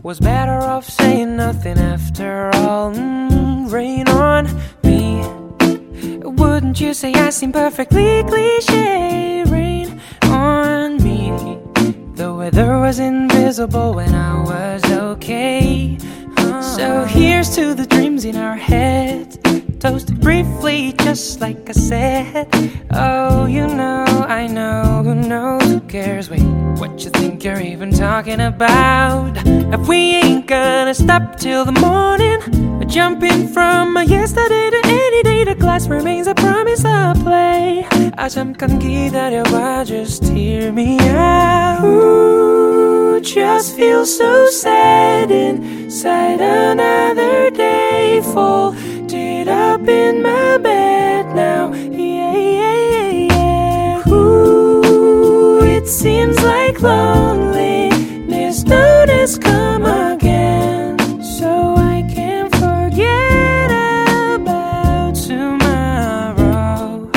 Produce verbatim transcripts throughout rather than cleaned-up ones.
Was better off saying nothing after all. mm, Rain on me. Wouldn't you say I seem perfectly cliche? Rain on me. The weather was invisible when I was okay. So here's to the dreams in our heads, toasted briefly just like I said. Oh, you know, I know, who knows, who cares? Wait, what you think you're even talking about? If we ain't gonna stop till the morning, jumping from a yesterday to any day, the glass remains, I promise I'll play. Aşam kan gider, just hear me out. Ooh, just feel so sad inside, another day folded up in my bed now. Yeah, yeah, yeah. Ooh, it seems like loneliness don't has come again, so I can't forget about tomorrow.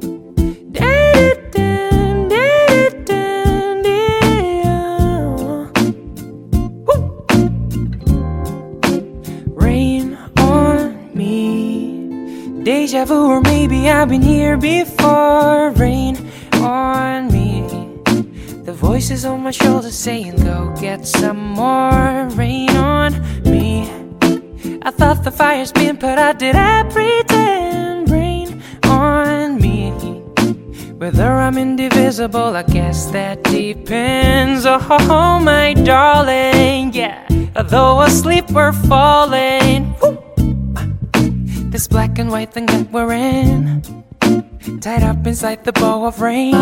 Da-da-dun, da-da-dun, da-da. Rain on me. Deja vu, or maybe I've been here before. Rain on me. The voices on my shoulders saying go get some more. Rain on me. I thought the fire's been put out, did I pretend? Rain on me. Whether I'm indivisible, I guess that depends. Oh, my darling, yeah. Though asleep we're falling. Woo! This black and white thing that we're in, tied up inside the bow of rain.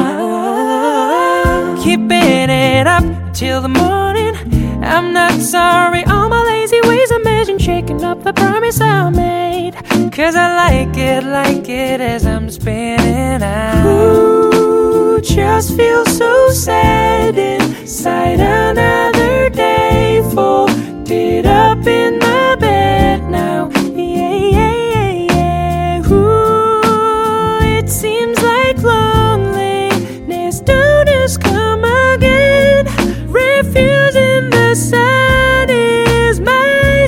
Keeping it up till the morning. I'm not sorry, all my lazy ways, imagine shaking up the promise I made. Cause I like it, like it as I'm spinning out. Ooh, just feel so sad inside, another day folded up in my bed now. Yeah, yeah, yeah, yeah. Ooh, it seems like loneliness don't just come again. Refusing the sun is my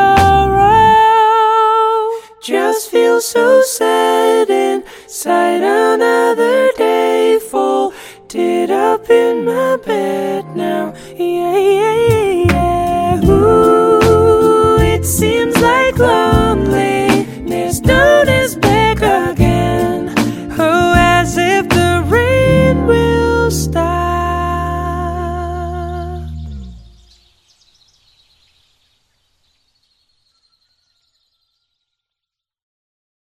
sorrow. Just feel so sad inside, another day folded up in my bed now. Yeah, yeah, yeah. Ooh, it seems